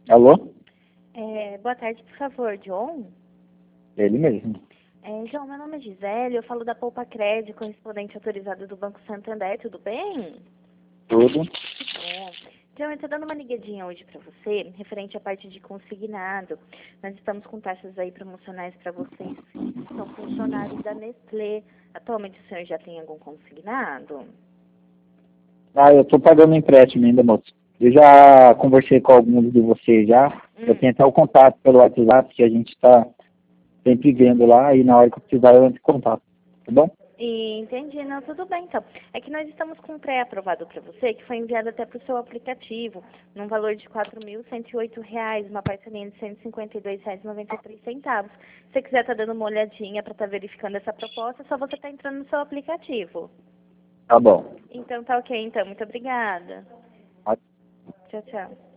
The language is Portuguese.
Alô? Boa tarde, por favor, John. Ele mesmo. João, meu nome é Gisele, eu falo da Poupa Crédito, correspondente autorizado do Banco Santander, tudo bem? Tudo. João, eu estou dando uma ligadinha hoje para você, referente à parte de consignado. Nós estamos com taxas aí promocionais para vocês que são funcionários da Nestlé. Atualmente o senhor já tem algum consignado? Eu tô pagando empréstimo ainda, moço. Eu já conversei com alguns de vocês já. Eu tenho até o contato pelo WhatsApp, que a gente está sempre vendo lá, e na hora que eu precisar eu entro em contato. Tá bom? Entendi, não, tudo bem então. É que nós estamos com um pré-aprovado para você, que foi enviado até para o seu aplicativo, num valor de R$ 4.108, uma parcelinha de R$ 152,93. Se você quiser estar dando uma olhadinha para estar verificando essa proposta, é só você estar entrando no seu aplicativo. Tá bom. Então tá ok, então. Muito obrigada. Tchau, tchau.